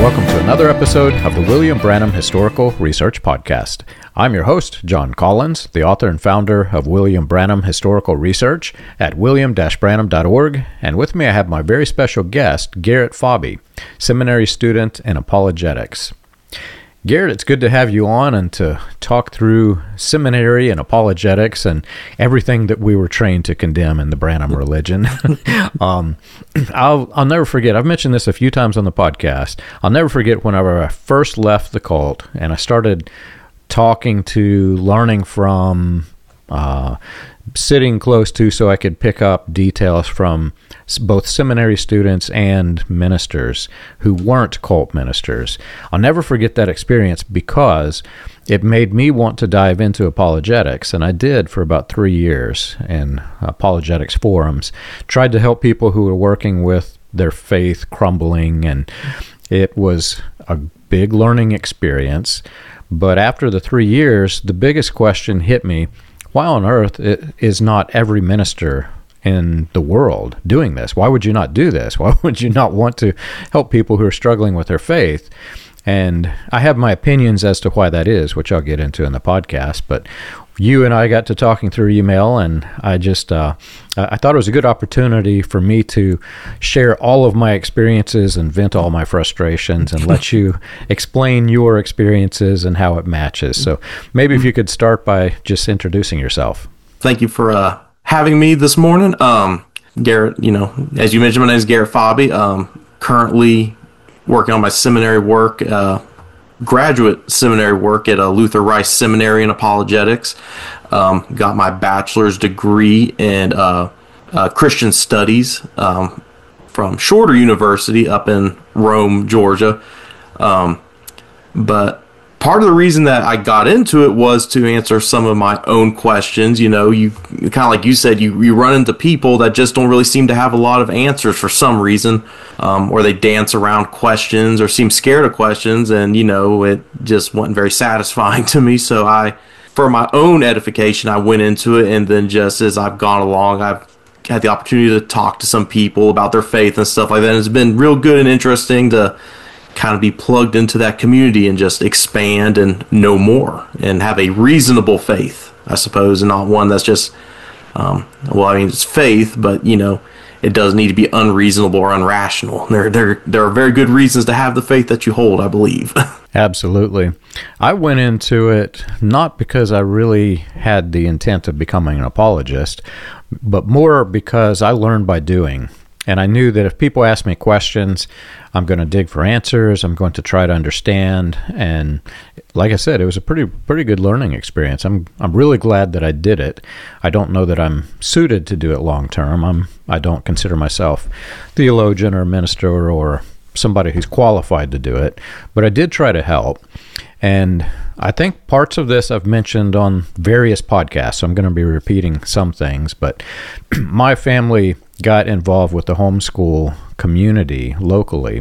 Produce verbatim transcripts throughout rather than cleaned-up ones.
welcome to another episode of the William Branham Historical Research Podcast. I'm your host, John Collins, the author and founder of William Branham Historical Research at william dash branham dot org, and with me I have my very special guest, Garrett Fabi, seminary student in apologetics. Garrett, it's good to have you on and to talk through seminary and apologetics and everything that we were trained to condemn in the Branham religion. um, I'll I'll never forget, I've mentioned this a few times on the podcast, I'll never forget whenever I first left the cult and I started talking to, learning from, uh, sitting close to so I could pick up details from both seminary students and ministers who weren't cult ministers. I'll never forget that experience because it made me want to dive into apologetics, and I did for about three years in apologetics forums. Tried to help people who were working with their faith crumbling, and it was a big learning experience. But after the three years, the biggest question hit me: why on earth is not every minister in the world doing this? Why would you not do this? Why would you not want to help people who are struggling with their faith? And I have my opinions as to why that is, which I'll get into in the podcast. But you and I got to talking through email, and I just uh, I thought it was a good opportunity for me to share all of my experiences and vent all my frustrations and let you explain your experiences and how it matches. So maybe if you could start by just introducing yourself. Thank you for uh, having me this morning. Um, Garrett, you know, as you mentioned, my name is Garrett Fabi. Um, currently working on my seminary work, uh, graduate seminary work at a Luther Rice Seminary in apologetics. Um, got my bachelor's degree in uh, uh, Christian studies um, from Shorter University up in Rome, Georgia. Um, but part of the reason that I got into it was to answer some of my own questions. You know, you kind of like you said, you, you run into people that just don't really seem to have a lot of answers for some reason, um, or they dance around questions or seem scared of questions, and, you know, it just wasn't very satisfying to me. So I, for my own edification, I went into it, and then just as I've gone along, I've had the opportunity to talk to some people about their faith and stuff like that. And it's been real good and interesting to kind of be plugged into that community and just expand and know more and have a reasonable faith, I suppose, and not one that's just, um, well, I mean, it's faith, but, you know, it does need to be unreasonable or unrational. There, there, there are very good reasons to have the faith that you hold, I believe. Absolutely. I went into it not because I really had the intent of becoming an apologist, but more because I learned by doing. And I knew that if people ask me questions, I'm going to dig for answers. I'm going to try to understand. And like I said, it was a pretty pretty good learning experience. I'm I'm really glad that I did it. I don't know that I'm suited to do it long term. I'm I don't consider myself theologian or minister or somebody who's qualified to do it, but I did try to help. And I think parts of this I've mentioned on various podcasts, so I'm going to be repeating some things, but my family got involved with the homeschool community locally.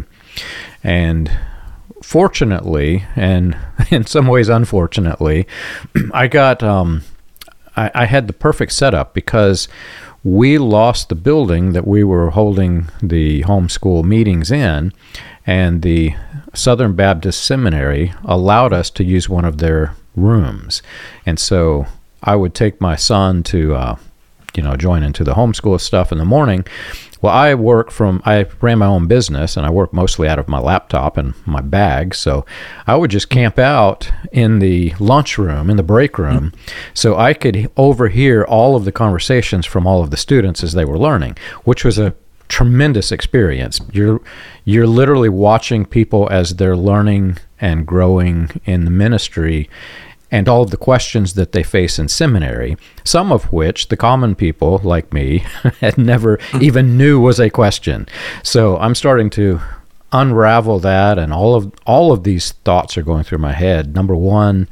And fortunately, and in some ways unfortunately, I got, um, I, I had the perfect setup because we lost the building that we were holding the homeschool meetings in, and the Southern Baptist Seminary allowed us to use one of their rooms. And so I would take my son to, uh, you know, join into the homeschool stuff in the morning. Well, I work from, I ran my own business, and I work mostly out of my laptop and my bag. So I would just camp out in the lunchroom, in the break room, so I could overhear all of the conversations from all of the students as they were learning, which was a tremendous experience. You're you're literally watching people as they're learning and growing in the ministry, and all of the questions that they face in seminary, some of which the common people like me had never even knew was a question. So I'm starting to unravel that, and all of all of these thoughts are going through my head. Number one,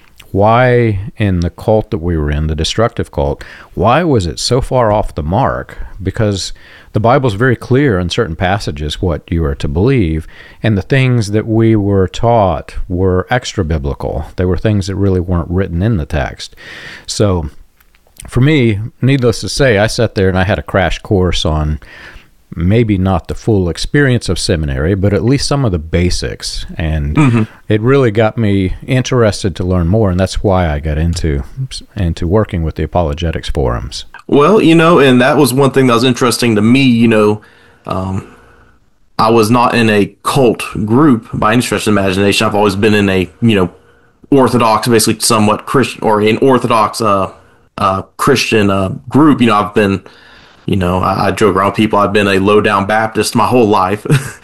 why in the cult that we were in, the destructive cult, why was it so far off the mark? Because the Bible's very clear in certain passages what you are to believe, and the things that we were taught were extra biblical. They were things that really weren't written in the text. So for me, needless to say, I sat there and I had a crash course on maybe not the full experience of seminary, but at least some of the basics. And mm-hmm. it really got me interested to learn more, and that's why I got into into working with the apologetics forums. Well, you know, and that was one thing that was interesting to me. You know, um, I was not in a cult group by any stretch of the imagination. I've always been in a, you know, Orthodox, basically somewhat Christian, or an Orthodox uh, uh, Christian uh, group. You know, I've been, you know, I, I joke around with people, I've been a low-down Baptist my whole life.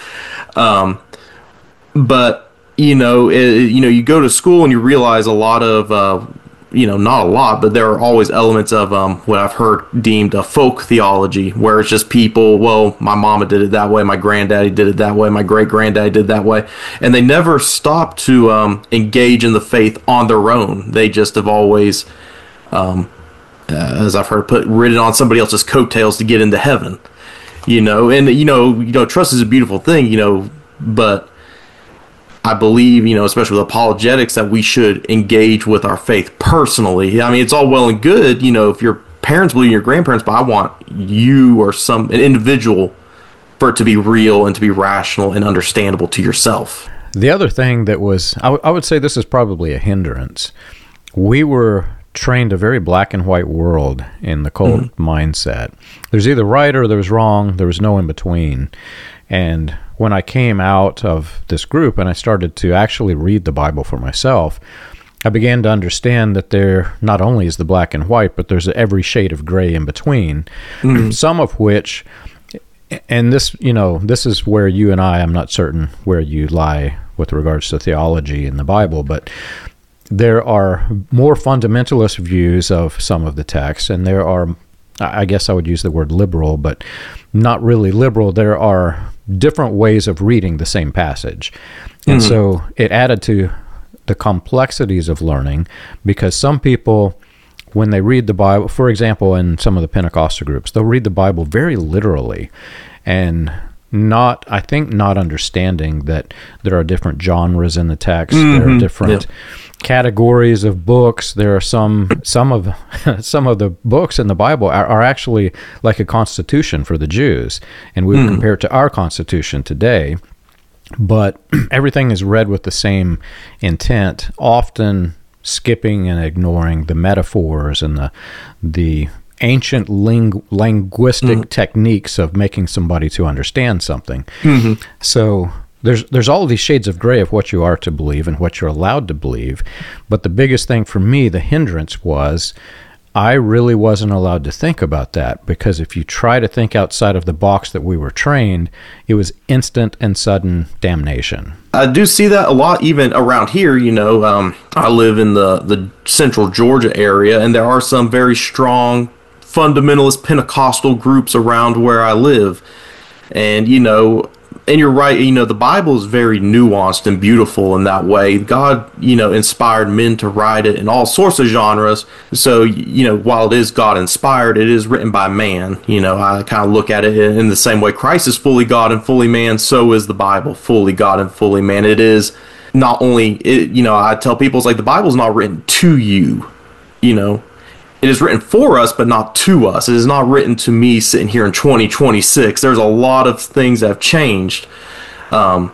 um, but, you know, it, you know, you go to school and you realize a lot of, uh, you know, not a lot, but there are always elements of um, what I've heard deemed a folk theology, where it's just people, well, my mama did it that way, my granddaddy did it that way, my great-granddaddy did it that way, and they never stop to um, engage in the faith on their own. They just have always, um, uh, as I've heard put, ridden on somebody else's coattails to get into heaven, you know, and, you know, you know, trust is a beautiful thing, you know, but I believe, you know, especially with apologetics, that we should engage with our faith personally. I mean, it's all well and good, you know, if your parents believe in your grandparents, but I want you or some an individual for it to be real and to be rational and understandable to yourself. The other thing that was, I, w- I would say this is probably a hindrance. We were trained a very black and white world in the cult mm-hmm. mindset. There's either right or there's wrong. There was no in between. And when I came out of this group and I started to actually read the Bible for myself, I began to understand that there not only is the black and white, but there's every shade of gray in between, mm-hmm. some of which, and this, you know, this is where you and I, I'm not certain where you lie with regards to theology in the Bible, but there are more fundamentalist views of some of the texts, and there are, I guess I would use the word liberal, but not really liberal. There are different ways of reading the same passage. And mm-hmm. so it added to the complexities of learning, because some people, when they read the Bible, for example, in some of the Pentecostal groups, they'll read the Bible very literally and not, I think, not understanding that there are different genres in the text. Mm-hmm. There are different yeah. categories of books. There are some some of some of the books in the Bible are, are actually like a constitution for the Jews, and we would mm. compare it to our constitution today. But everything is read with the same intent, often skipping and ignoring the metaphors and the the ancient ling- linguistic mm. techniques of making somebody to understand something. Mm-hmm. So There's there's all of these shades of gray of what you are to believe and what you're allowed to believe. But the biggest thing for me, the hindrance, was I really wasn't allowed to think about that, because if you try to think outside of the box that we were trained, it was instant and sudden damnation. I do see that a lot even around here. You know, um, I live in the, the central Georgia area, and there are some very strong fundamentalist Pentecostal groups around where I live. And, you know, and you're right, you know, the Bible is very nuanced and beautiful in that way. God, you know, inspired men to write it in all sorts of genres. So, you know, while it is God inspired, it is written by man. You know, I kind of look at it in the same way Christ is fully God and fully man, so is the Bible fully God and fully man. It is not only, it, you know, I tell people, it's like the Bible's not written to you, you know. It is written for us, but not to us. It is not written to me sitting here in twenty twenty-six. There's a lot of things that have changed. Um,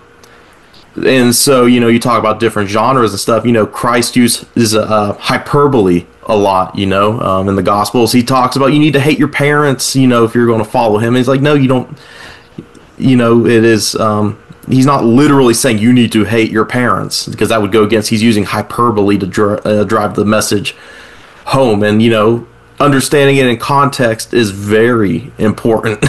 and so, you know, you talk about different genres and stuff. You know, Christ uses uh, hyperbole a lot, you know, um, in the Gospels. He talks about you need to hate your parents, you know, if you're going to follow him. And he's like, no, you don't. You know, it is... Um, he's not literally saying you need to hate your parents, because that would go against... He's using hyperbole to dr- uh, drive the message home, and you know, understanding it in context is very important.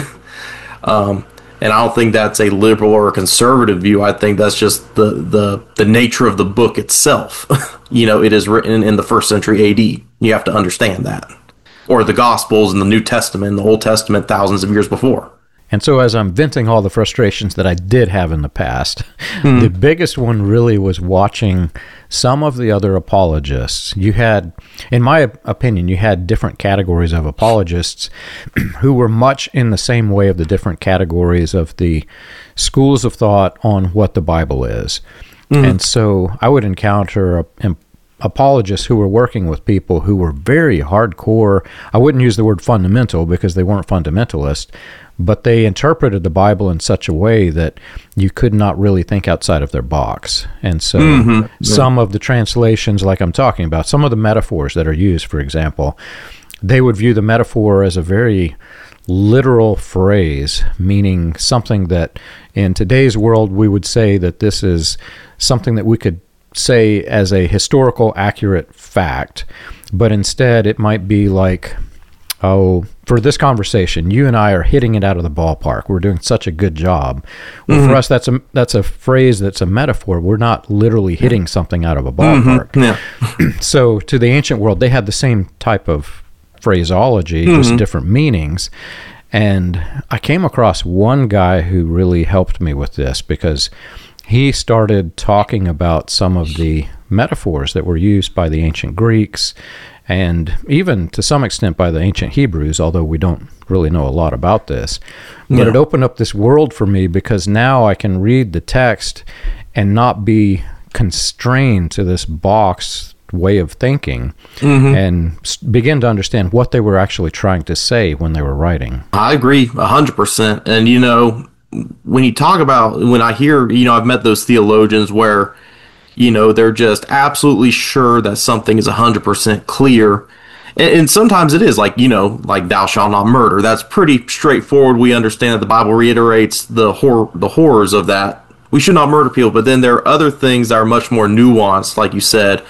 um, and I don't think that's a liberal or a conservative view. I think that's just the the, the nature of the book itself. You know, it is written in the first century A D. You have to understand that. Or the Gospels and the New Testament and the Old Testament thousands of years before. And so as I'm venting all the frustrations that I did have in the past, mm. the biggest one really was watching some of the other apologists. You had, in my opinion, you had different categories of apologists who were much in the same way of the different categories of the schools of thought on what the Bible is. Mm. And so I would encounter a, apologists who were working with people who were very hardcore. I wouldn't use the word fundamental because they weren't fundamentalist, but they interpreted the Bible in such a way that you could not really think outside of their box. And so mm-hmm. some of the translations, like I'm talking about, some of the metaphors that are used, for example, they would view the metaphor as a very literal phrase, meaning something that in today's world we would say that this is something that we could say as a historical accurate fact, but instead it might be like, oh, for this conversation, you and I are hitting it out of the ballpark. We're doing such a good job. Well, mm-hmm. for us, that's a that's a phrase that's a metaphor. We're not literally hitting something out of a ballpark. Mm-hmm. Yeah. So to the ancient world, they had the same type of phraseology, mm-hmm. just different meanings. And I came across one guy who really helped me with this because he started talking about some of the metaphors that were used by the ancient Greeks and even to some extent by the ancient Hebrews, although we don't really know a lot about this. But yeah. it opened up this world for me because now I can read the text and not be constrained to this box way of thinking mm-hmm. and begin to understand what they were actually trying to say when they were writing. I agree one hundred percent. And, you know, when you talk about, when I hear, you know, I've met those theologians where, you know, they're just absolutely sure that something is one hundred percent clear. And, and sometimes it is like, you know, like thou shalt not murder. That's pretty straightforward. We understand that the Bible reiterates the hor- the horrors of that. We should not murder people. But then there are other things that are much more nuanced, like you said.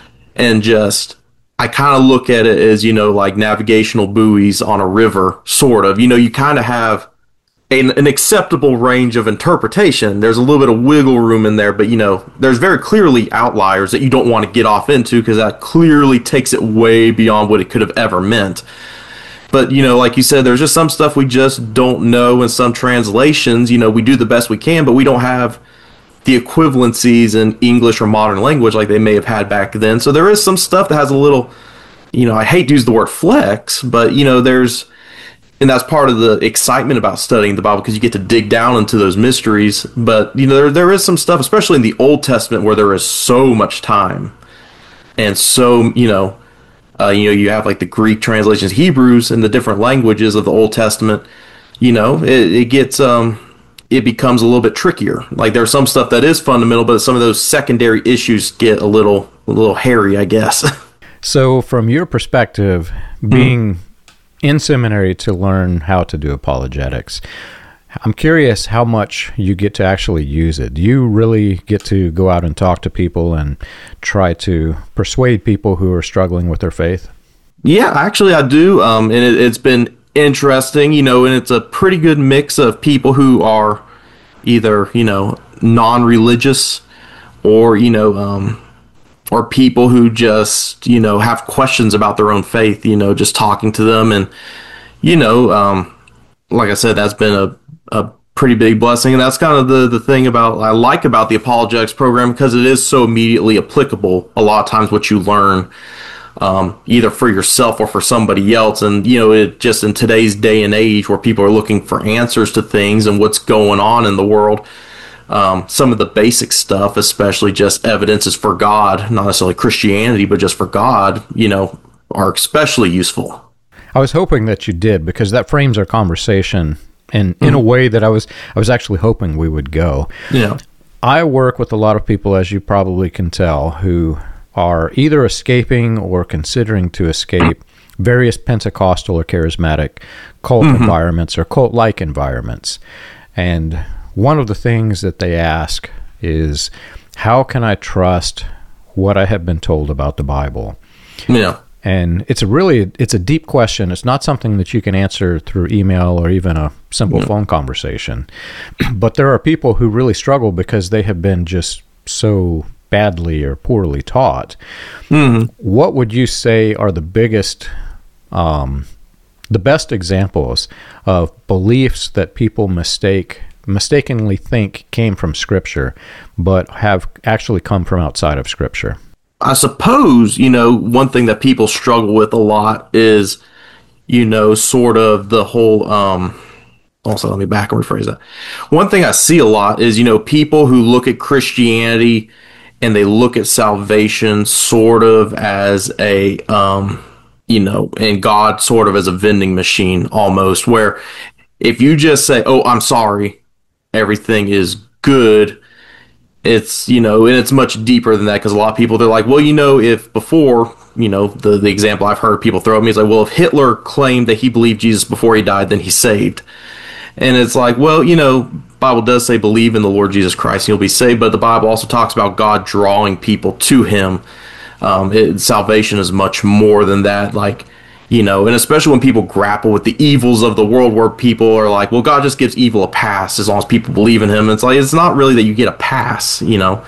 And just, I kind of look at it as, you know, like navigational buoys on a river, sort of. You know, you kind of have an, an acceptable range of interpretation. There's a little bit of wiggle room in there, but, you know, there's very clearly outliers that you don't want to get off into because that clearly takes it way beyond what it could have ever meant. But, you know, like you said, there's just some stuff we just don't know in some translations. You know, we do the best we can, but we don't have the equivalencies in English or modern language like they may have had back then. So there is some stuff that has a little, you know, I hate to use the word flex, but, you know, there's, and that's part of the excitement about studying the Bible because you get to dig down into those mysteries. But, you know, there there is some stuff, especially in the Old Testament, where there is so much time. And so, you know, uh, you know, you have like the Greek translations, Hebrews, and the different languages of the Old Testament. You know, it, it gets, um, it becomes a little bit trickier. Like there's some stuff that is fundamental, but some of those secondary issues get a little, a little hairy, I guess. So from your perspective, being mm-hmm. in seminary to learn how to do apologetics, I'm curious how much you get to actually use it. Do you really get to go out and talk to people and try to persuade people who are struggling with their faith? Yeah, actually I do. Um, and it, it's been interesting, you know, and it's a pretty good mix of people who are either, you know, non-religious or, you know, um, or people who just, you know, have questions about their own faith, you know, just talking to them. And, you know, um, like I said, that's been a, a pretty big blessing. And that's kind of the, the thing about, I like about the apologetics program because it is so immediately applicable. A lot of times what you learn, Um, either for yourself or for somebody else. And, you know, it just in today's day and age where people are looking for answers to things and what's going on in the world, um, some of the basic stuff, especially just evidences for God, not necessarily Christianity, but just for God, you know, are especially useful. I was hoping that you did because that frames our conversation in, in mm-hmm. a way that I was, I was actually hoping we would go. Yeah. I work with a lot of people, as you probably can tell, who are either escaping or considering to escape various Pentecostal or charismatic cult mm-hmm. environments or cult-like environments. And one of the things that they ask is, how can I trust what I have been told about the Bible? Yeah. And it's a really, it's a deep question. It's not something that you can answer through email or even a simple yeah. phone conversation. But there are people who really struggle because they have been just so badly or poorly taught. Mm-hmm. What would you say are the biggest, um, the best examples of beliefs that people mistake, mistakenly think came from Scripture, but have actually come from outside of Scripture? I suppose, you know, one thing that people struggle with a lot is, you know, sort of the whole, um, also let me back and rephrase that. One thing I see a lot is, you know, people who look at Christianity and they look at salvation sort of as a, um, you know, and God sort of as a vending machine almost, where if you just say, oh, I'm sorry, everything is good, it's, you know, and it's much deeper than that, because a lot of people, they're like, well, you know, if before, you know, the, the example I've heard people throw at me is like, well, if Hitler claimed that he believed Jesus before he died, then he's saved. And it's like, well, you know, Bible does say believe in the Lord Jesus Christ and you'll be saved, but the Bible also talks about God drawing people to him. Um, it, salvation is much more than that. Like, you know, and especially when people grapple with the evils of the world, where people are like, well, God just gives evil a pass as long as people believe in him. It's like, it's not really that you get a pass, you know.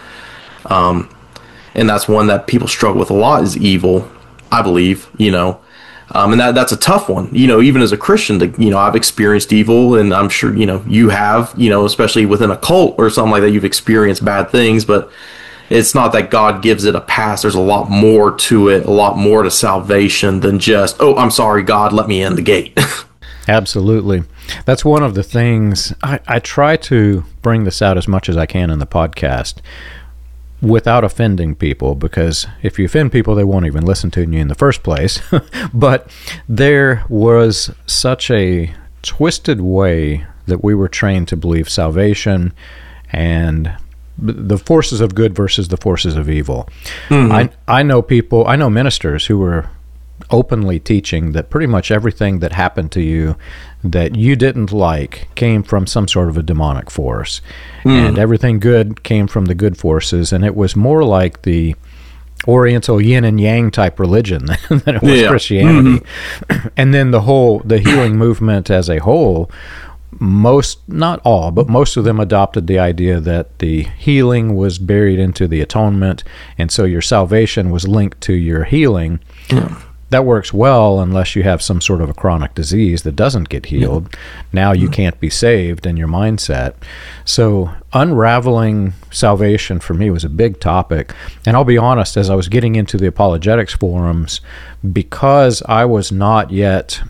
Um, and that's one that people struggle with a lot, is evil, I believe, you know. Um, and that that's a tough one, you know, even as a Christian, to, you know, I've experienced evil, and I'm sure, you know, you have, you know, especially within a cult or something like that, you've experienced bad things, but it's not that God gives it a pass. There's a lot more to it, a lot more to salvation than just, oh, I'm sorry, God, let me in the gate. Absolutely. That's one of the things, I, I try to bring this out as much as I can in the podcast without offending people, because if you offend people, they won't even listen to you in the first place. But there was such a twisted way that we were trained to believe salvation and the forces of good versus the forces of evil. Mm-hmm. I I know people, I know ministers who were openly teaching that pretty much everything that happened to you that you didn't like came from some sort of a demonic force, mm. and everything good came from the good forces, and it was more like the Oriental yin and yang type religion than it was yeah. Christianity. Mm-hmm. And then the whole the healing movement as a whole, most, not all, but most of them adopted the idea that the healing was buried into the atonement, and so your salvation was linked to your healing. Yeah. That works well unless you have some sort of a chronic disease that doesn't get healed. Yeah. Now you can't be saved in your mindset. So unraveling salvation for me was a big topic. And I'll be honest, as I was getting into the apologetics forums, because I was not yet...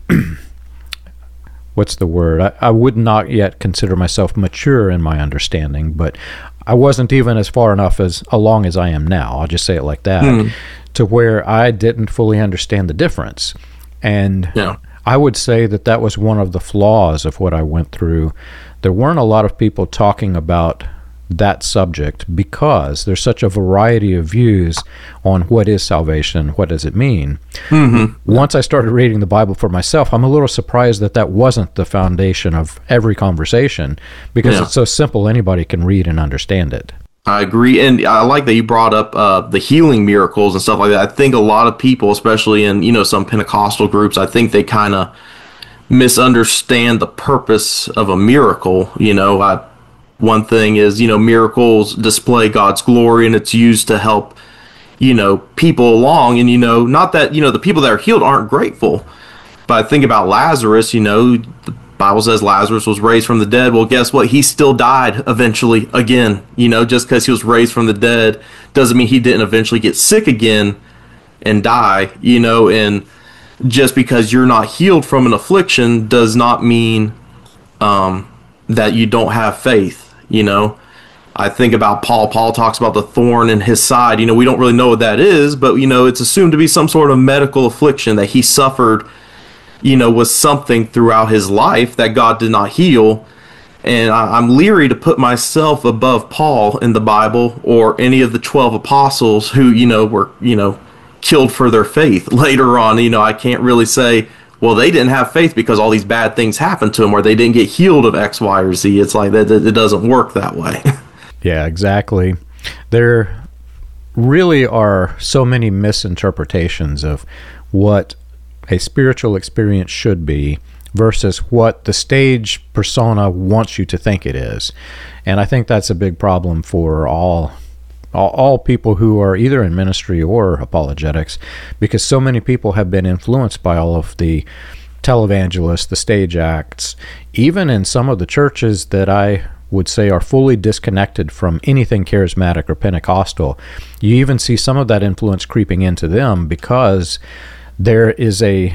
what's the word? I, I would not yet consider myself mature in my understanding, but I wasn't even as far enough as along as I am now. I'll just say it like that, mm. to where I didn't fully understand the difference. And yeah. I would say that that was one of the flaws of what I went through. There weren't a lot of people talking about that subject because there's such a variety of views on what is salvation, what does it mean. Mm-hmm. Once I started reading the Bible for myself, I'm a little surprised that that wasn't the foundation of every conversation, because yeah. it's so simple, anybody can read and understand it. I agree, and I like that you brought up uh, the healing miracles and stuff like that. I think a lot of people, especially in, you know, some Pentecostal groups, I think they kind of misunderstand the purpose of a miracle. You know, I One thing is, you know, miracles display God's glory, and it's used to help, you know, people along. And, you know, not that, you know, the people that are healed aren't grateful. But I think about Lazarus, you know, the Bible says Lazarus was raised from the dead. Well, guess what? He still died eventually again. You know, just because he was raised from the dead doesn't mean he didn't eventually get sick again and die, you know. And just because you're not healed from an affliction does not mean um, that you don't have faith. You know, I think about Paul. Paul talks about the thorn in his side. You know, we don't really know what that is, but, you know, it's assumed to be some sort of medical affliction that he suffered, you know, with something throughout his life that God did not heal. And I, I'm leery to put myself above Paul in the Bible or any of the twelve apostles who, you know, were, you know, killed for their faith later on. You know, I can't really say, well, they didn't have faith because all these bad things happened to them, or they didn't get healed of X, Y, or Z. It's like that. It doesn't work that way. Yeah, exactly. There really are so many misinterpretations of what a spiritual experience should be versus what the stage persona wants you to think it is. And I think that's a big problem for all all, all people who are either in ministry or apologetics, because so many people have been influenced by all of the televangelists, the stage acts, even in some of the churches that I would say are fully disconnected from anything charismatic or Pentecostal. You even see some of that influence creeping into them because there is a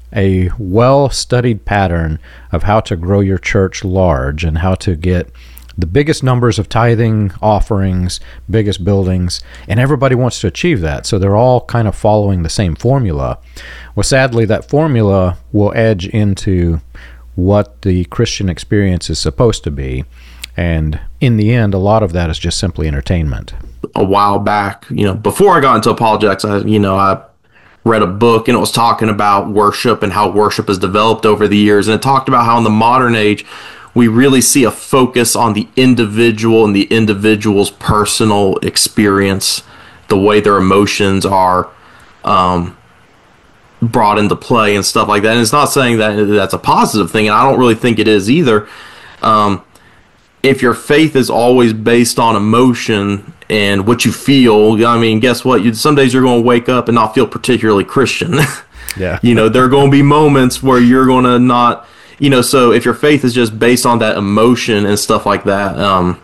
a well-studied pattern of how to grow your church large and how to get the biggest numbers of tithing offerings, biggest buildings, and everybody wants to achieve that. So they're all kind of following the same formula. Well, sadly, that formula will edge into what the Christian experience is supposed to be. And in the end, a lot of that is just simply entertainment. A while back, you know, before I got into apologetics, I, you know, I read a book and it was talking about worship and how worship has developed over the years. And it talked about how in the modern age, we really see a focus on the individual and the individual's personal experience, the way their emotions are um, brought into play and stuff like that. And it's not saying that that's a positive thing, and I don't really think it is either. Um, if your faith is always based on emotion and what you feel, I mean, guess what? You, some days you're going to wake up and not feel particularly Christian. Yeah. You know, there are going to be moments where you're going to not... You know, so if your faith is just based on that emotion and stuff like that, um,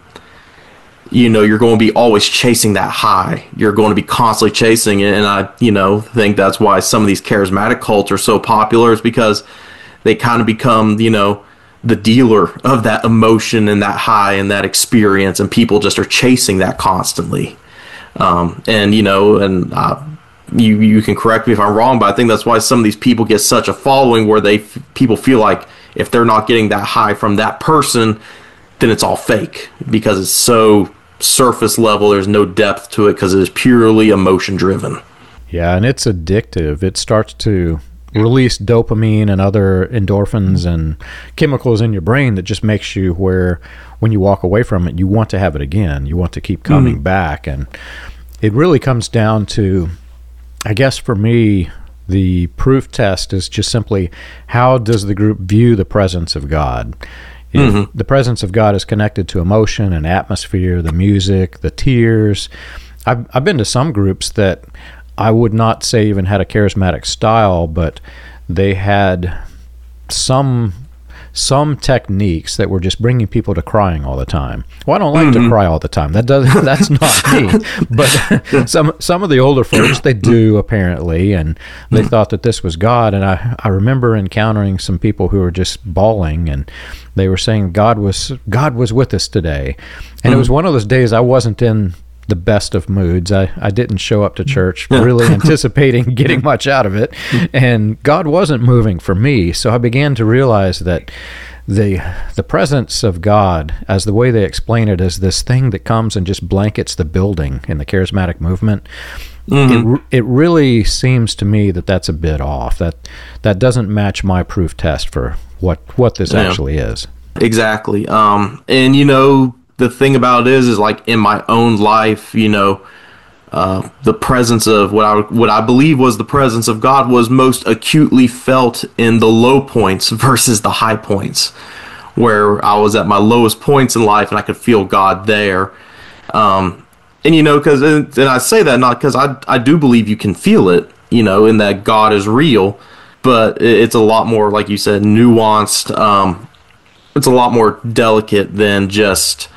you know, you're going to be always chasing that high. You're going to be constantly chasing it. And I, you know, think that's why some of these charismatic cults are so popular, is because they kind of become, you know, the dealer of that emotion and that high and that experience. And people just are chasing that constantly. Um, and, you know, and uh, you, you can correct me if I'm wrong, but I think that's why some of these people get such a following, where they people feel like, if they're not getting that high from that person, then it's all fake, because it's so surface level. There's no depth to it because it is purely emotion driven. Yeah, and it's addictive. It starts to release dopamine and other endorphins and chemicals in your brain that just makes you where when you walk away from it, you want to have it again. You want to keep coming mm. back. And it really comes down to, I guess for me, the proof test is just simply, how does the group view the presence of God? If mm-hmm. the presence of God is connected to emotion and atmosphere, the music, the tears. I've, I've been to some groups that I would not say even had a charismatic style, but they had some some techniques that were just bringing people to crying all the time. Well, I don't like mm-hmm. to cry all the time. That does that's not me. But some some of the older folks, they do apparently, and they thought that this was God. And I, I remember encountering some people who were just bawling, and they were saying God was God was with us today. And mm-hmm. it was one of those days I wasn't in the best of moods. I, I didn't show up to church really anticipating getting much out of it, and God wasn't moving for me. So I began to realize that the the presence of God, as the way they explain it, is this thing that comes and just blankets the building in the charismatic movement. Mm-hmm. It it really seems to me that that's a bit off. That that doesn't match my proof test for what what this yeah. actually is. Exactly. Um, and you know, the thing about it is, is like in my own life, you know, uh, the presence of what I what I believe was the presence of God was most acutely felt in the low points versus the high points, where I was at my lowest points in life and I could feel God there. Um, and you know, because and I say that not because I I do believe you can feel it, you know, and that God is real, but it's a lot more, like you said, nuanced. Um, it's a lot more delicate than just,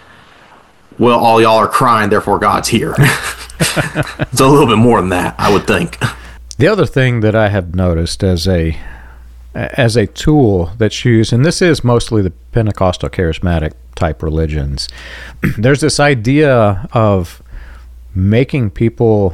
well, all y'all are crying, therefore God's here. It's a little bit more than that, I would think. The other thing that I have noticed as a as a tool that's used, and this is mostly the Pentecostal charismatic type religions, there's this idea of making people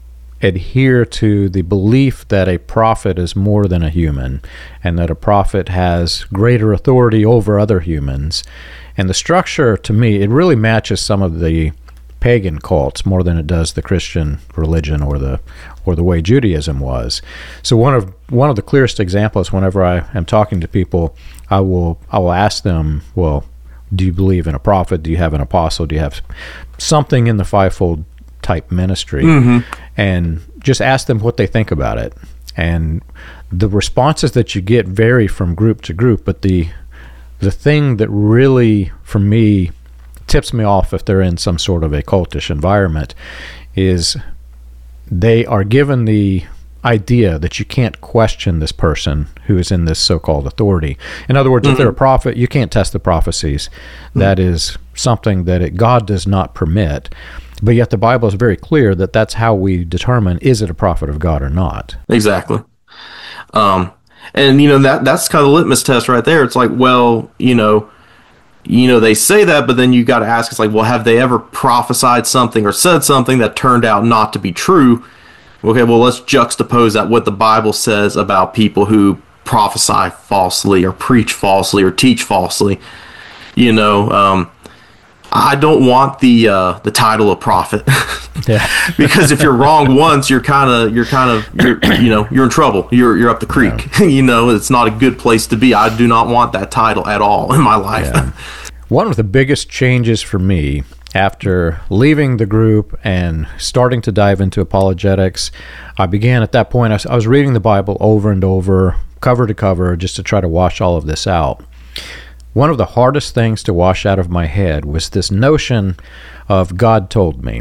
adhere to the belief that a prophet is more than a human, and that a prophet has greater authority over other humans. And the structure, to me, it really matches some of the pagan cults more than it does the Christian religion or the or the way Judaism was. So one of one of the clearest examples, whenever I am talking to people, I will I will ask them, well, do you believe in a prophet? Do you have an apostle? Do you have something in the fivefold type ministry? Mm-hmm. And just ask them what they think about it. And the responses that you get vary from group to group, but the the thing that really, for me, tips me off if they're in some sort of a cultish environment is they are given the idea that you can't question this person who is in this so-called authority. In other words, mm-hmm. if they're a prophet, you can't test the prophecies. Mm-hmm. That is something that it, God does not permit. But yet the Bible is very clear that that's how we determine, is it a prophet of God or not? Exactly. Um, and, you know, that that's kind of the litmus test right there. It's like, well, you know, you know, they say that, but then you got to ask, it's like, well, have they ever prophesied something or said something that turned out not to be true? Okay, well, let's juxtapose that what the Bible says about people who prophesy falsely or preach falsely or teach falsely. You know, um, I don't want the uh, the title of prophet. Yeah. Because if you're wrong once, you're kind of you're kind of you're, you know you're in trouble. You're you're up the creek. Yeah. You know, it's not a good place to be. I do not want that title at all in my life. Yeah. One of the biggest changes for me after leaving the group and starting to dive into apologetics, I began at that point. I was, I was reading the Bible over and over, cover to cover, just to try to wash all of this out. One of the hardest things to wash out of my head was this notion of God told me.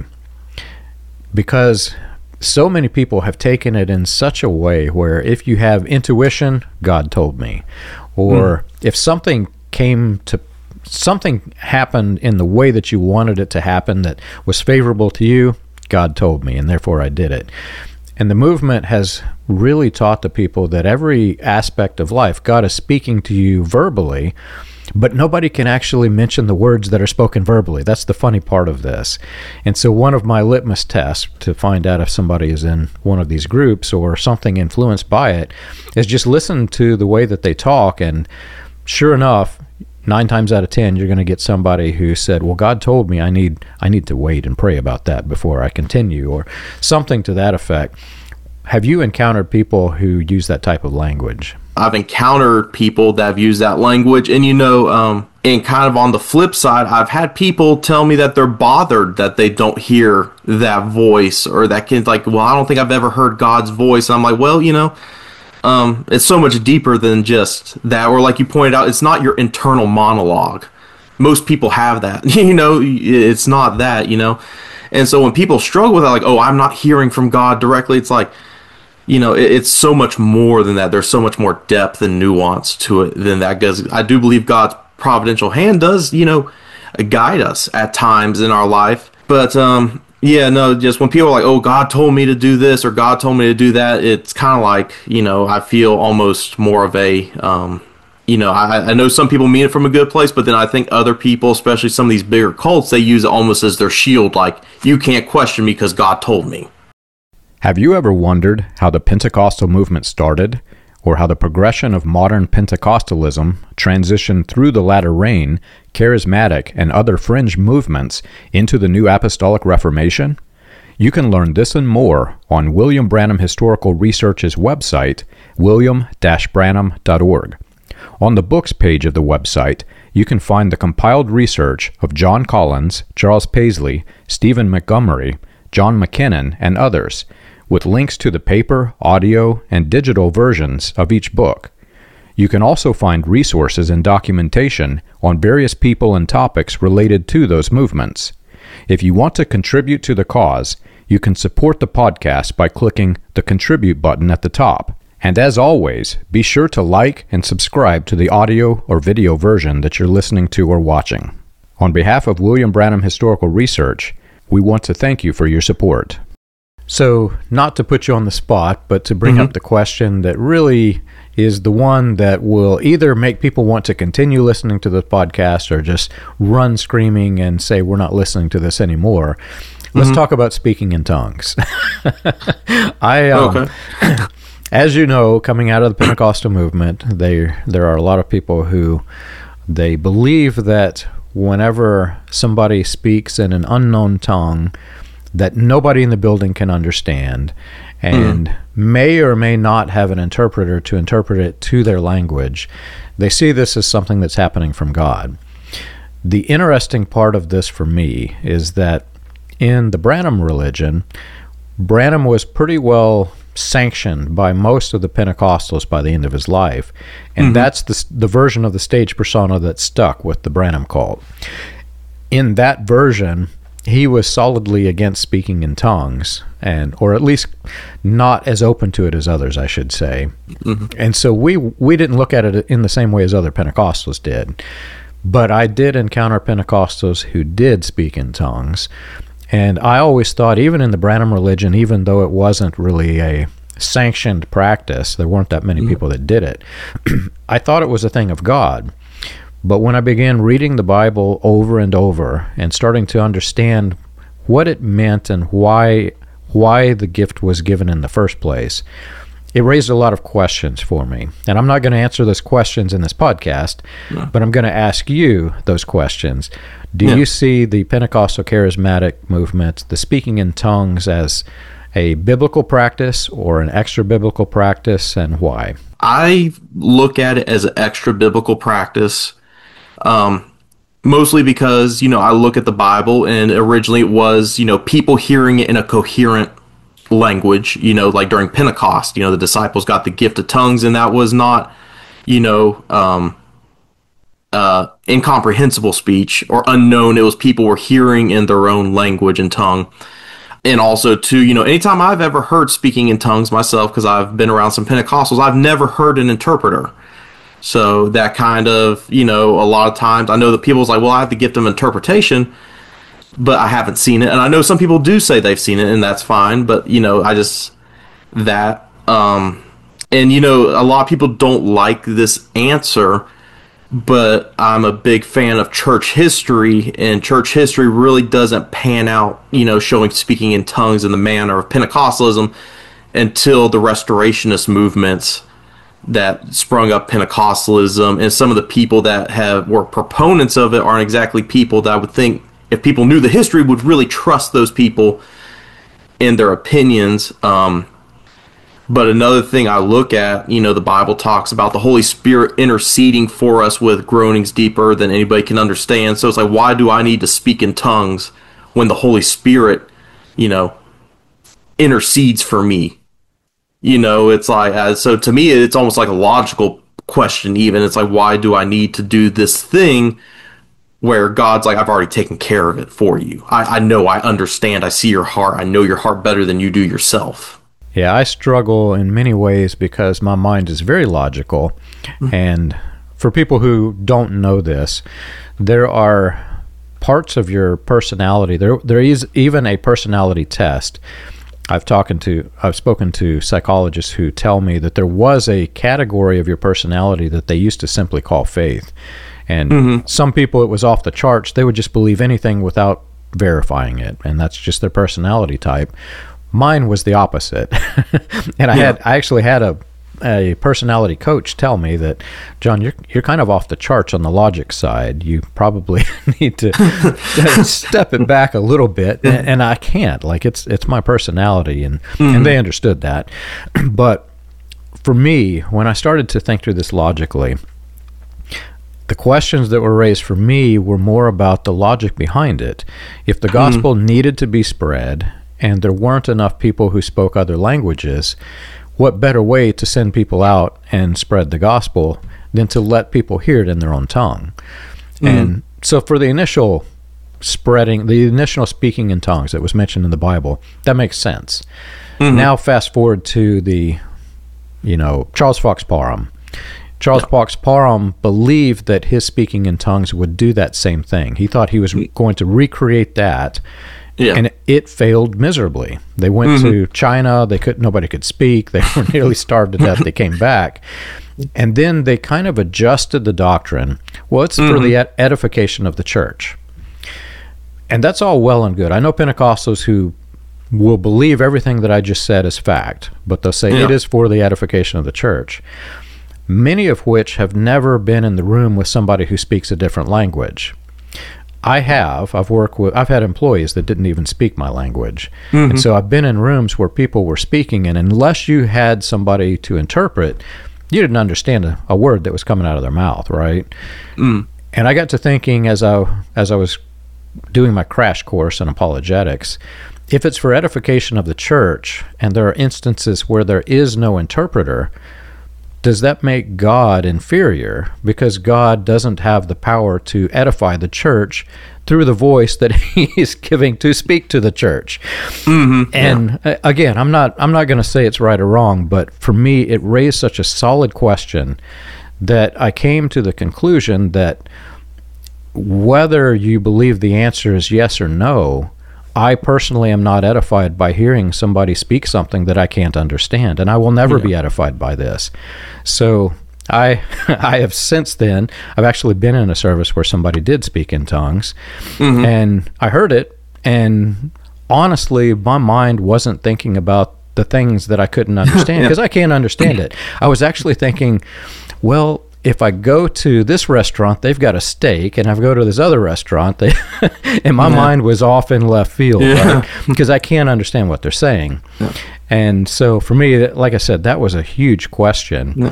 Because so many people have taken it in such a way where if you have intuition, God told me. Or mm. if something came to, something happened in the way that you wanted it to happen that was favorable to you, God told me, and therefore I did it. And the movement has really taught the people that every aspect of life, God is speaking to you verbally, but nobody can actually mention the words that are spoken verbally. That's the funny part of this. And so one of my litmus tests to find out if somebody is in one of these groups or something influenced by it is just listen to the way that they talk. And sure enough, nine times out of ten, you're going to get somebody who said, well, God told me I need I need to wait and pray about that before I continue, or something to that effect. Have you encountered people who use that type of language? I've encountered people that have used that language, and you know, um, and kind of on the flip side, I've had people tell me that they're bothered that they don't hear that voice, or that kid's like, well, I don't think I've ever heard God's voice. And I'm like, well, you know, um, it's so much deeper than just that. Or like you pointed out, it's not your internal monologue. Most people have that, you know, it's not that, you know. And so when people struggle with that, like, oh, I'm not hearing from God directly, it's like, you know, it's so much more than that. There's so much more depth and nuance to it than that. Because I do believe God's providential hand does, you know, guide us at times in our life. But, um, yeah, no, just when people are like, oh, God told me to do this or God told me to do that, it's kind of like, you know, I feel almost more of a, um, you know, I, I know some people mean it from a good place, but then I think other people, especially some of these bigger cults, they use it almost as their shield. Like, you can't question me because God told me. Have you ever wondered how the Pentecostal movement started, or how the progression of modern Pentecostalism transitioned through the latter rain, charismatic, and other fringe movements into the New Apostolic Reformation? You can learn this and more on William Branham Historical Research's website, william dash branham dot org. On the books page of the website, you can find the compiled research of John Collins, Charles Paisley, Stephen Montgomery, John McKinnon, and others, with links to the paper, audio, and digital versions of each book. You can also find resources and documentation on various people and topics related to those movements. If you want to contribute to the cause, you can support the podcast by clicking the Contribute button at the top. And as always, be sure to like and subscribe to the audio or video version that you're listening to or watching. On behalf of William Branham Historical Research, we want to thank you for your support. So, not to put you on the spot, but to bring mm-hmm. up the question that really is the one that will either make people want to continue listening to the podcast or just run screaming and say, we're not listening to this anymore. Mm-hmm. Let's talk about speaking in tongues. I, um, okay. As you know, coming out of the Pentecostal movement, they, there are a lot of people who they believe that whenever somebody speaks in an unknown tongue that nobody in the building can understand and mm. may or may not have an interpreter to interpret it to their language, they see this as something that's happening from God. The interesting part of this for me is that in the Branham religion, Branham was pretty well sanctioned by most of the Pentecostals by the end of his life, and mm-hmm. that's the, the version of the stage persona that stuck with the Branham cult. In that version, he was solidly against speaking in tongues, and or at least not as open to it as others, I should say. Mm-hmm. And so we we didn't look at it in the same way as other Pentecostals did. But I did encounter Pentecostals who did speak in tongues. And I always thought, even in the Branham religion, even though it wasn't really a sanctioned practice, there weren't that many mm-hmm. people that did it, I thought it was a thing of God. But when I began reading the Bible over and over and starting to understand what it meant and why why the gift was given in the first place, it raised a lot of questions for me. And I'm not going to answer those questions in this podcast, no. but I'm going to ask you those questions. Do yeah. you see the Pentecostal charismatic movement, the speaking in tongues, as a biblical practice or an extra biblical practice, and why? I look at it as an extra biblical practice, um, mostly because, you know, I look at the Bible, and originally it was, you know, people hearing it in a coherent language, you know, like during Pentecost, you know, the disciples got the gift of tongues, and that was not, you know, um, uh, incomprehensible speech or unknown. It was people were hearing in their own language and tongue. And also, too, you know, anytime I've ever heard speaking in tongues myself, because I've been around some Pentecostals, I've never heard an interpreter. So that kind of, you know, a lot of times I know that people's like, well, I have the gift of interpretation, but I haven't seen it. And I know some people do say they've seen it, and that's fine. But, you know, I just, that, um, and, you know, a lot of people don't like this answer, but I'm a big fan of church history, and church history really doesn't pan out, you know, showing speaking in tongues in the manner of Pentecostalism until the Restorationist movements that sprung up Pentecostalism, and some of the people that have were proponents of it aren't exactly people that I would think, if people knew the history, would really trust those people in their opinions. Um, but another thing I look at, you know, the Bible talks about the Holy Spirit interceding for us with groanings deeper than anybody can understand. So it's like, why do I need to speak in tongues when the Holy Spirit, you know, intercedes for me? You know, it's like, uh, so to me, it's almost like a logical question even. It's like, why do I need to do this thing where God's like, I've already taken care of it for you. I, I know, I understand, I see your heart, I know your heart better than you do yourself. Yeah, I struggle in many ways because my mind is very logical. Mm-hmm. And for people who don't know this, there are parts of your personality. There, there is even a personality test. I've talked to, I've spoken to psychologists who tell me that there was a category of your personality that they used to simply call faith. And mm-hmm. some people, it was off the charts. They would just believe anything without verifying it, and that's just their personality type. Mine was the opposite. And I yeah. had, I actually had a, a personality coach tell me that, John, you're you're kind of off the charts on the logic side. You probably need to step it back a little bit. And, and I can't. Like, it's it's my personality, and mm-hmm. and they understood that. But for me, when I started to think through this logically, the questions that were raised for me were more about the logic behind it. If the gospel mm-hmm. needed to be spread, and there weren't enough people who spoke other languages, what better way to send people out and spread the gospel than to let people hear it in their own tongue? Mm-hmm. And so for the initial spreading, the initial speaking in tongues that was mentioned in the Bible, that makes sense. Mm-hmm. Now fast forward to the, you know, Charles Fox Parham. Charles yeah. Fox Parham believed that his speaking in tongues would do that same thing. He thought he was going to recreate that. Yeah. And it failed miserably. They went mm-hmm. to China. They could nobody could speak. They were nearly starved to death. They came back, and then they kind of adjusted the doctrine. Well, it's mm-hmm. for the ed- edification of the church, and that's all well and good. I know Pentecostals who will believe everything that I just said is fact, but they'll say yeah. it is for the edification of the church. Many of which have never been in the room with somebody who speaks a different language. I have. I've worked with, I've had employees that didn't even speak my language. Mm-hmm. And so I've been in rooms where people were speaking, and unless you had somebody to interpret, you didn't understand a, a word that was coming out of their mouth, right? Mm. And I got to thinking as I, as I was doing my crash course in apologetics, if it's for edification of the church, and there are instances where there is no interpreter, does that make God inferior because God doesn't have the power to edify the church through the voice that he's giving to speak to the church? Mm-hmm, and yeah. again, I'm not I'm not going to say it's right or wrong, but for me, it raised such a solid question that I came to the conclusion that whether you believe the answer is yes or no, I personally am not edified by hearing somebody speak something that I can't understand, and I will never yeah. be edified by this. So I I have since then, I've actually been in a service where somebody did speak in tongues, mm-hmm. and I heard it, and honestly, my mind wasn't thinking about the things that I couldn't understand, because yeah. I can't understand it. I was actually thinking, well, if I go to this restaurant, they've got a steak, and I go to this other restaurant, they, and my yeah. mind was off in left field, yeah. right? Because I can't understand what they're saying. Yeah. And so for me, like I said, that was a huge question. Yeah.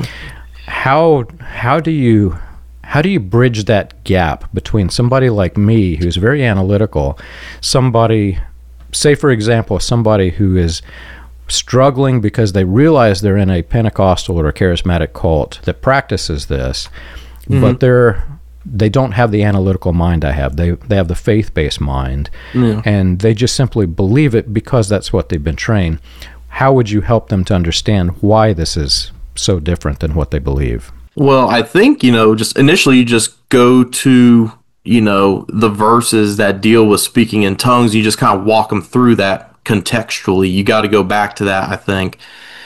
How how do you how do you bridge that gap between somebody like me, who's very analytical, somebody, say for example, somebody who is struggling because they realize they're in a Pentecostal or a charismatic cult that practices this, mm-hmm. but they're they don't have the analytical mind I have. They they have the faith-based mind, yeah. and they just simply believe it because that's what they've been trained. How would you help them to understand why this is so different than what they believe? Well, I think, you know, just initially you just go to, you know, the verses that deal with speaking in tongues. You just kind of walk them through that contextually. You got to go back to that, I think.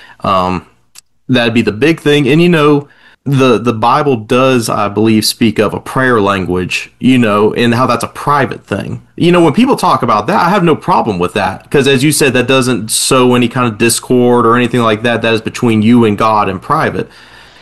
Um, that'd be the big thing. And, you know, the, the Bible does, I believe, speak of a prayer language, you know, and how that's a private thing. You know, when people talk about that, I have no problem with that. Because as you said, that doesn't sow any kind of discord or anything like that. That is between you and God in private.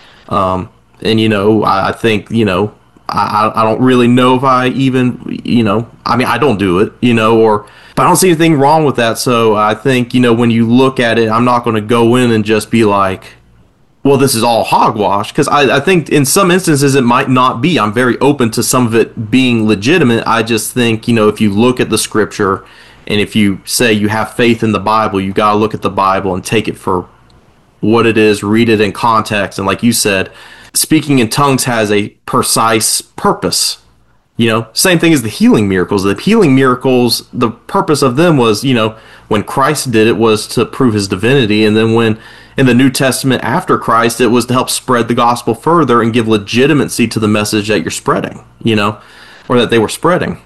Um, and, you know, I, I think, you know, I, I don't really know if I even, you know, I mean, I don't do it, you know, or, but I don't see anything wrong with that. So I think, you know, when you look at it, I'm not going to go in and just be like, well, this is all hogwash, because I, I think in some instances it might not be. I'm very open to some of it being legitimate. I just think, you know, if you look at the scripture and if you say you have faith in the Bible, you got to look at the Bible and take it for what it is, read it in context. And like you said, speaking in tongues has a precise purpose. You know, same thing as the healing miracles. The healing miracles, the purpose of them was, you know, when Christ did it was to prove his divinity. And then when in the New Testament after Christ, it was to help spread the gospel further and give legitimacy to the message that you're spreading, you know, or that they were spreading.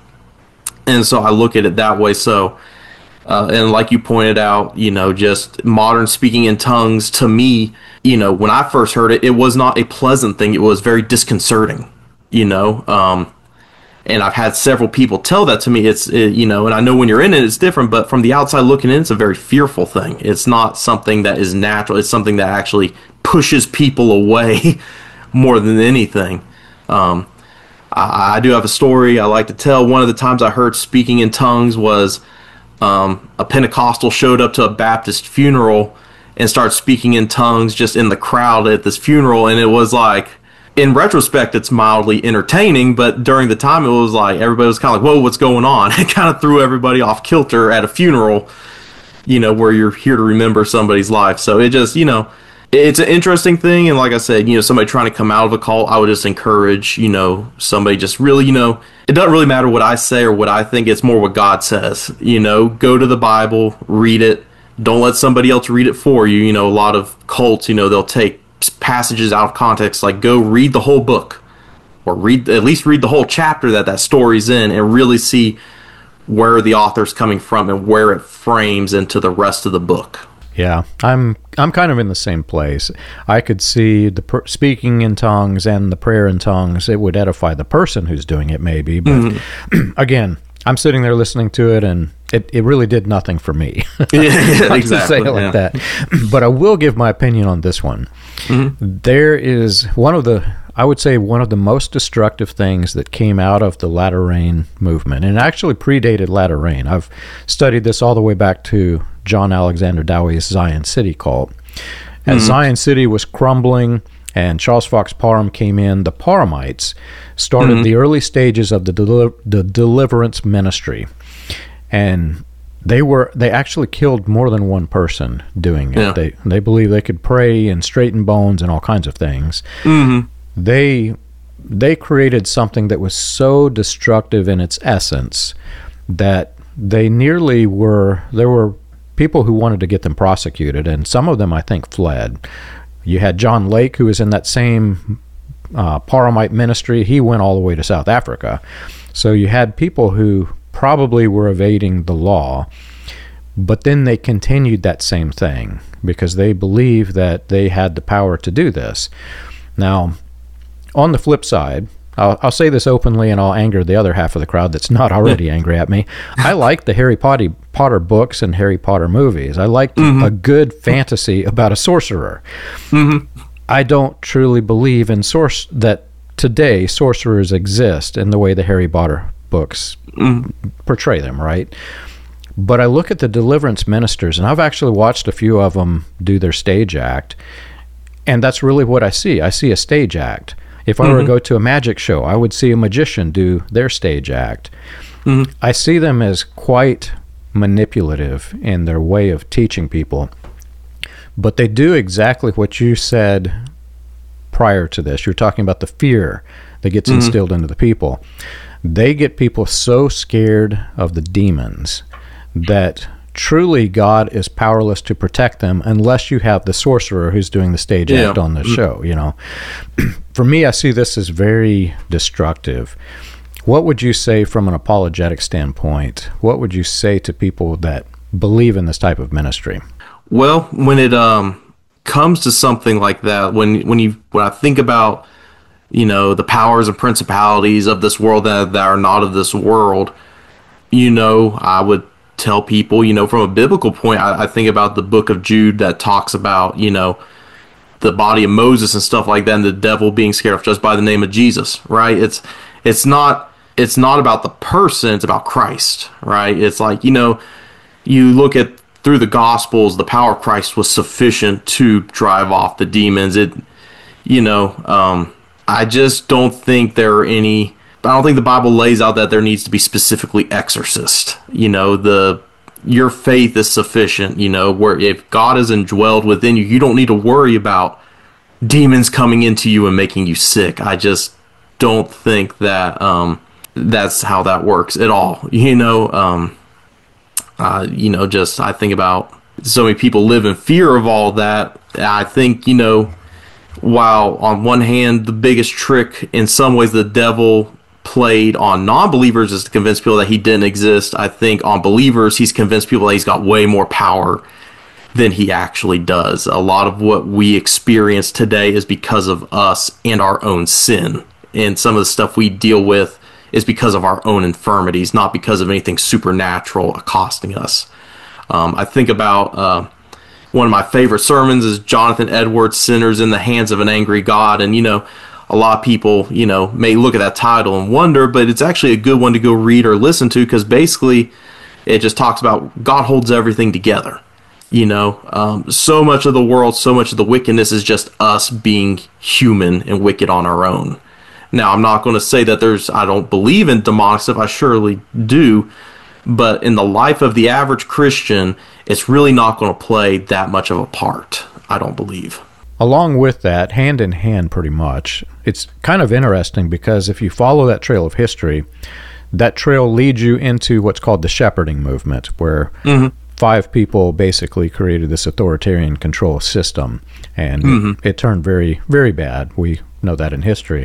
And so I look at it that way. So, uh, and like you pointed out, you know, just modern speaking in tongues, to me, you know, when I first heard it, it was not a pleasant thing. It was very disconcerting, you know, um, and I've had several people tell that to me. It's, it, you know, and I know when you're in it, it's different, but from the outside looking in, it's a very fearful thing. It's not something that is natural. It's something that actually pushes people away more than anything. Um, I, I do have a story I like to tell. One of the times I heard speaking in tongues was um, a Pentecostal showed up to a Baptist funeral and started speaking in tongues just in the crowd at this funeral. And it was like, in retrospect, it's mildly entertaining, but during the time, it was like everybody was kind of like, whoa, what's going on? It kind of threw everybody off kilter at a funeral, you know, where you're here to remember somebody's life. So it just, you know, it's an interesting thing. And like I said, you know, somebody trying to come out of a cult, I would just encourage, you know, somebody just really, you know, it doesn't really matter what I say or what I think. It's more what God says, you know, go to the Bible, read it. Don't let somebody else read it for you. You know, a lot of cults, you know, they'll take passages out of context, like go read the whole book or read at least read the whole chapter that that story's in and really see where the author's coming from and where it frames into the rest of the book. Yeah, I'm I'm kind of in the same place. I could see the per- speaking in tongues and the prayer in tongues. It would edify the person who's doing it, maybe. But mm-hmm. again, I'm sitting there listening to it, and it, it really did nothing for me. Yeah, yeah, exactly. To say it like yeah. that. But I will give my opinion on this one. Mm-hmm. There is one of the, I would say, one of the most destructive things that came out of the Latter Rain movement, and actually predated Latter Rain. I've studied this all the way back to John Alexander Dowie's Zion City cult. As mm-hmm. Zion City was crumbling and Charles Fox Parham came in, the Parhamites started mm-hmm. the early stages of the, deli- the deliverance ministry. And they were they actually killed more than one person doing it. Yeah. They they believe they could pray and straighten bones and all kinds of things. Mm-hmm. They they created something that was so destructive in its essence that they nearly were there were people who wanted to get them prosecuted, and some of them I think fled. You had John Lake, who was in that same uh, Parhamite ministry. He went all the way to South Africa. So you had people who probably were evading the law, but then they continued that same thing because they believed that they had the power to do this. Now, on the flip side, I'll, I'll say this openly and I'll anger the other half of the crowd that's not already angry at me. I like the Harry Potter, Potter books and Harry Potter movies. I like mm-hmm. a good fantasy about a sorcerer. Mm-hmm. I don't truly believe in source that today sorcerers exist in the way the Harry Potter books mm-hmm. portray them, right? But I look at the deliverance ministers, and I've actually watched a few of them do their stage act, and that's really what I see. I see a stage act. If I mm-hmm. were to go to a magic show, I would see a magician do their stage act. Mm-hmm. I see them as quite manipulative in their way of teaching people, but they do exactly what you said prior to this. You're talking about the fear that gets mm-hmm. instilled into the people. They get people so scared of the demons that truly God is powerless to protect them unless you have the sorcerer who's doing the stage yeah. act on the show, you know. For me, I see this as very destructive. What would you say from an apologetic standpoint? What would you say to people that believe in this type of ministry? Well, when it um comes to something like that, when when you when I think about, you know, the powers and principalities of this world that, that are not of this world, you know, I would tell people, you know, from a biblical point, I, I think about the book of Jude that talks about, you know, the body of Moses and stuff like that, and the devil being scared of just by the name of Jesus, right? It's it's not it's not about the person, it's about Christ, right? It's like, you know, you look at through the Gospels, the power of Christ was sufficient to drive off the demons. It, you know, um, I just don't think there are any. I don't think the Bible lays out that there needs to be specifically exorcist. You know, the your faith is sufficient. You know, where if God is indwelled within you, you don't need to worry about demons coming into you and making you sick. I just don't think that um, that's how that works at all. You know, um, uh, you know, just I think about so many people live in fear of all that. I think, you know, while on one hand the biggest trick in some ways the devil played on non-believers is to convince people that he didn't exist, I think on believers he's convinced people that he's got way more power than he actually does. A lot of what we experience today is because of us and our own sin, and some of the stuff we deal with is because of our own infirmities, not because of anything supernatural accosting us. um, I think about uh, one of my favorite sermons is Jonathan Edwards' Sinners in the Hands of an Angry God. And you know, a lot of people, you know, may look at that title and wonder, but it's actually a good one to go read or listen to, because basically it just talks about God holds everything together. You know, um, so much of the world, so much of the wickedness is just us being human and wicked on our own. Now, I'm not going to say that there's, I don't believe in demonic stuff, I surely do, but in the life of the average Christian, it's really not going to play that much of a part, I don't believe. Along with that, hand in hand pretty much, it's kind of interesting because if you follow that trail of history, that trail leads you into what's called the shepherding movement, where mm-hmm. five people basically created this authoritarian control system, and mm-hmm. it, it turned very, very bad. We know that in history.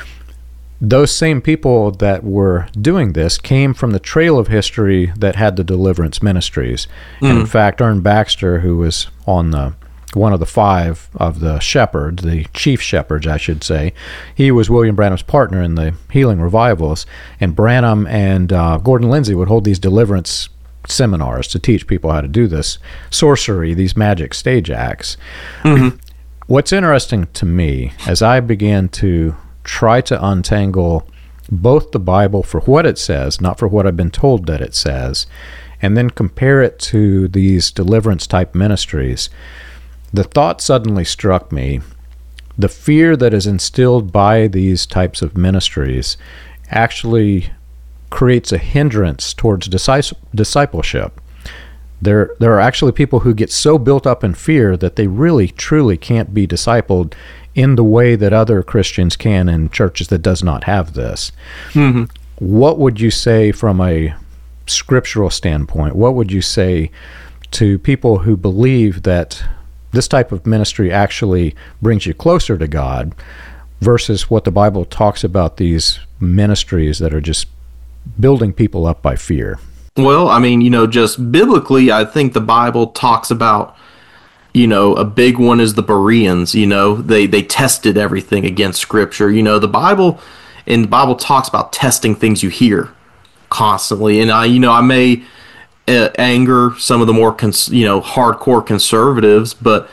Those same people that were doing this came from the trail of history that had the deliverance ministries. Mm-hmm. And in fact, Ern Baxter, who was on the one of the five of the shepherds, the chief shepherds, I should say. He was William Branham's partner in the healing revivals, and Branham and uh, Gordon Lindsay would hold these deliverance seminars to teach people how to do this sorcery, these magic stage acts. Mm-hmm. What's interesting to me, as I began to try to untangle both the Bible for what it says, not for what I've been told that it says, and then compare it to these deliverance-type ministries, the thought suddenly struck me, the fear that is instilled by these types of ministries actually creates a hindrance towards discipleship. There, there are actually people who get so built up in fear that they really, truly can't be discipled in the way that other Christians can in churches that does not have this. Mm-hmm. What would you say from a scriptural standpoint? What would you say to people who believe that this type of ministry actually brings you closer to God versus what the Bible talks about these ministries that are just building people up by fear? Well, I mean, you know, just biblically, I think the Bible talks about, You know, a big one is the Bereans. You know, they they tested everything against Scripture. You know, the Bible, and the Bible talks about testing things you hear constantly. And I, you know, I may uh, anger some of the more, cons- you know, hardcore conservatives, but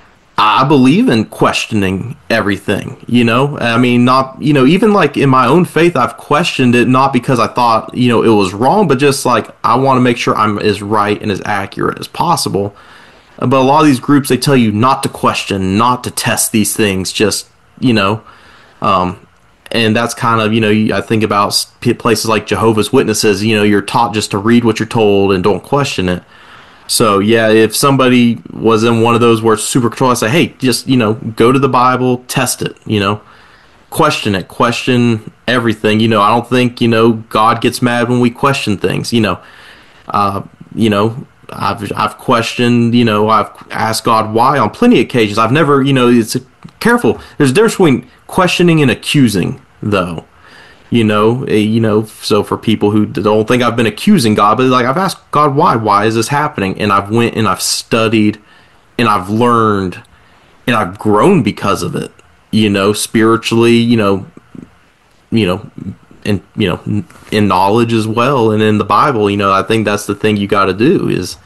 I believe in questioning everything. You know, I mean, not, you know, even like in my own faith, I've questioned it not because I thought, you know, it was wrong, but just like I want to make sure I'm as right and as accurate as possible. But a lot of these groups, they tell you not to question, not to test these things, just, you know, um, and that's kind of, you know, I think about places like Jehovah's Witnesses, you know, you're taught just to read what you're told and don't question it. So, yeah, if somebody was in one of those where it's super controlled, I say, hey, just, you know, go to the Bible, test it, you know, question it, question everything. You know, I don't think, you know, God gets mad when we question things, you know, uh, you know, I've, I've questioned, you know, I've asked God why on plenty of occasions. I've never, you know, it's a, careful. There's a difference between questioning and accusing, though. You know, you know, so for people who don't think I've been accusing God, but like I've asked God why, why is this happening? And I've went and I've studied and I've learned and I've grown because of it, you know, spiritually, you know, you know, and, you know, in knowledge as well. And in the Bible, you know, I think that's the thing you got to do is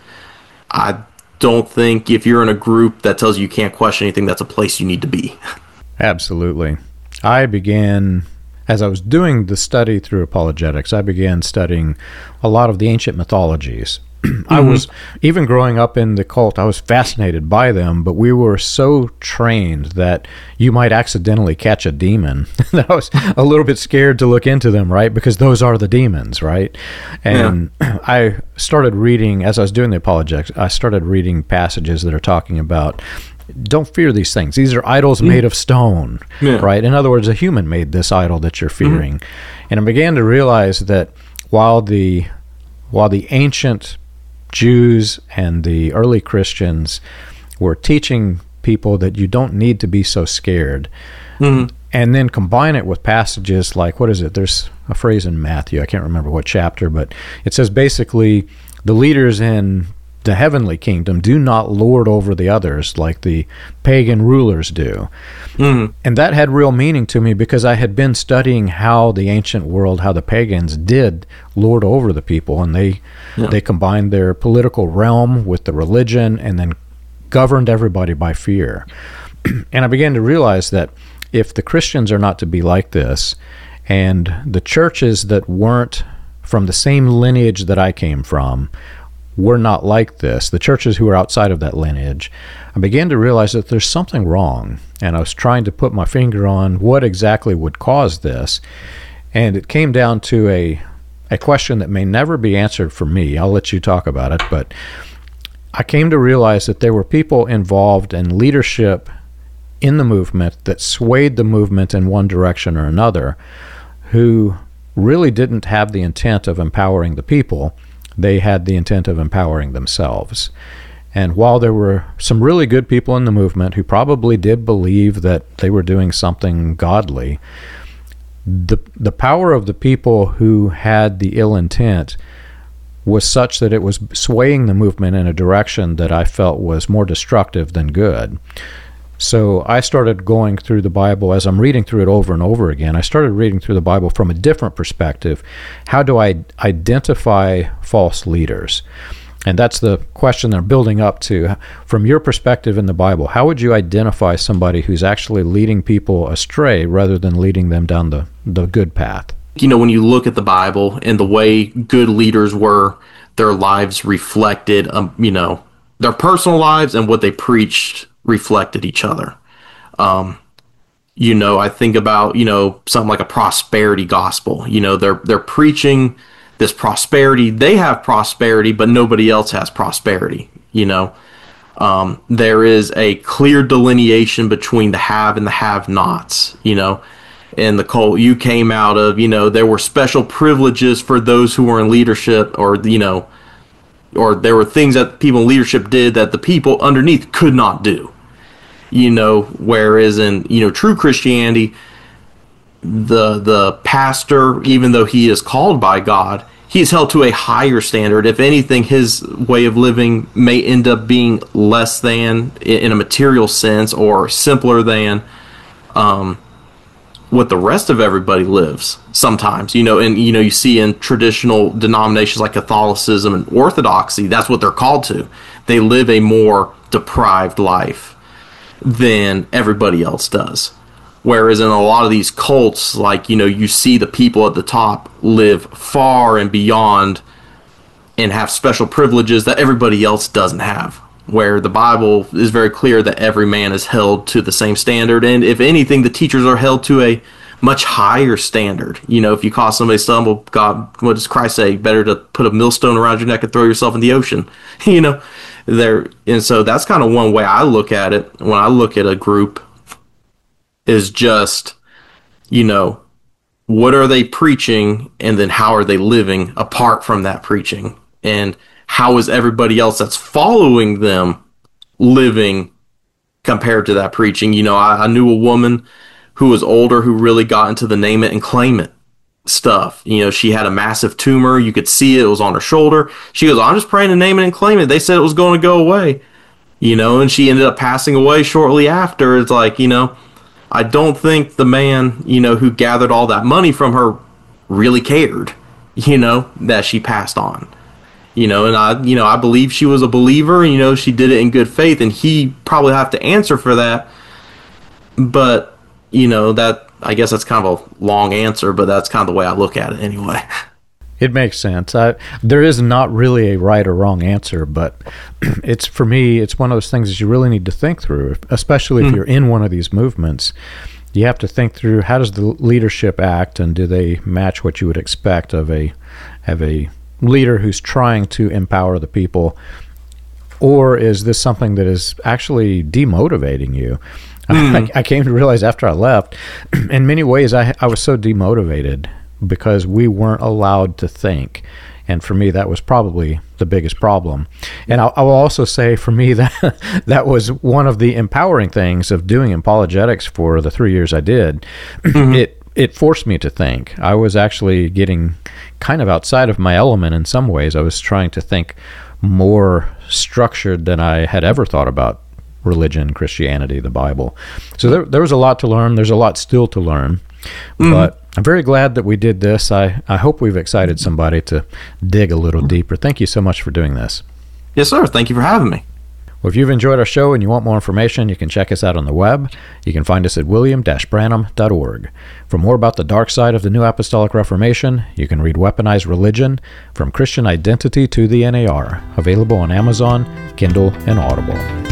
I don't think if you're in a group that tells you you can't question anything, that's a place you need to be. Absolutely. I began... As I was doing the study through apologetics, I began studying a lot of the ancient mythologies. Mm-hmm. I was, even growing up in the cult, I was fascinated by them, but we were so trained that you might accidentally catch a demon that I was a little bit scared to look into them, right? Because those are the demons, right? And yeah. I started reading, as I was doing the apologetics, I started reading passages that are talking about don't fear these things. These are idols made of stone, yeah. right? In other words, a human made this idol that you're fearing. Mm-hmm. And I began to realize that while the while the ancient Jews and the early Christians were teaching people that you don't need to be so scared, mm-hmm. and then combine it with passages like, what is it? There's a phrase in Matthew, I can't remember what chapter, but it says basically the leaders in the heavenly kingdom do not lord over the others like the pagan rulers do. Mm-hmm. And that had real meaning to me because I had been studying how the ancient world, how the pagans did lord over the people, and they yeah. they combined their political realm with the religion and then governed everybody by fear. And I began to realize that if the Christians are not to be like this, and the churches that weren't from the same lineage that I came from were not like this, the churches who are outside of that lineage, I began to realize that there's something wrong. And I was trying to put my finger on what exactly would cause this. And it came down to a a question that may never be answered for me. I'll let you talk about it. But I came to realize that there were people involved in leadership in the movement that swayed the movement in one direction or another, who really didn't have the intent of empowering the people. They had the intent of empowering themselves. And while there were some really good people in the movement who probably did believe that they were doing something godly, the the power of the people who had the ill intent was such that it was swaying the movement in a direction that I felt was more destructive than good. So I started going through the Bible as I'm reading through it over and over again. I started reading through the Bible from a different perspective. How do I identify false leaders? And that's the question they're building up to. From your perspective in the Bible, how would you identify somebody who's actually leading people astray rather than leading them down the, the good path? You know, when you look at the Bible and the way good leaders were, their lives reflected, um, you know, their personal lives and what they preached reflected each other. Um, you know, I think about, you know, something like a prosperity gospel. You know, they're they're preaching this prosperity. They have prosperity, but nobody else has prosperity. You know, um, there is a clear delineation between the have and the have-nots. You know, in the cult you came out of, you know, there were special privileges for those who were in leadership, or, you know, or there were things that people in leadership did that the people underneath could not do. You know, whereas in, you know, true Christianity, the the pastor, even though he is called by God, he is held to a higher standard. If anything, his way of living may end up being less than in a material sense, or simpler than um, what the rest of everybody lives sometimes. You know, and you know, you see in traditional denominations like Catholicism and Orthodoxy, that's what they're called to. They live a more deprived life than everybody else does. Whereas in a lot of these cults, like, you know, you see the people at the top live far and beyond and have special privileges that everybody else doesn't have. Where the Bible is very clear that every man is held to the same standard. And if anything, the teachers are held to a much higher standard. You know, if you cause somebody stumble, God, what does Christ say? Better to put a millstone around your neck and throw yourself in the ocean. You know, there. And so that's kind of one way I look at it when I look at a group, is just, you know, what are they preaching, and then how are they living apart from that preaching, and how is everybody else that's following them living compared to that preaching. You know, I, I knew a woman who was older who really got into the name it and claim it stuff. You know, she had a massive tumor. You could see it. It was on her shoulder. She goes, I'm just praying to name it and claim it. They said it was going to go away. You know, and she ended up passing away shortly after. It's like, you know, I don't think the man, you know, who gathered all that money from her really cared, you know, that she passed on. You know, and I, you know, I believe she was a believer, and, you know, she did it in good faith, and he probably have to answer for that. But, you know, that, I guess that's kind of a long answer, but that's kind of the way I look at it anyway. It makes sense. I, there is not really a right or wrong answer, but it's, for me, it's one of those things that you really need to think through, especially if mm-hmm. you're in one of these movements. You have to think through, how does the leadership act, and do they match what you would expect of a of a leader who's trying to empower the people, or is this something that is actually demotivating you? Mm. I, I came to realize after I left, in many ways, I I was so demotivated because we weren't allowed to think. And for me, that was probably the biggest problem. And I'll, I'll also say, for me, that that was one of the empowering things of doing apologetics for the three years I did. Mm-hmm. It it forced me to think. I was actually getting kind of outside of my element in some ways. I was trying to think more structured than I had ever thought about religion, Christianity, the Bible. So there, there was a lot to learn. There's a lot still to learn. Mm-hmm. But I'm very glad that we did this. I, I hope we've excited somebody to dig a little deeper. Thank you so much for doing this. Yes, sir. Thank you for having me. Well, if you've enjoyed our show and you want more information, you can check us out on the web. You can find us at william dash branham dot org. For more about the dark side of the New Apostolic Reformation, you can read Weaponized Religion, From Christian Identity to the N A R, available on Amazon, Kindle, and Audible.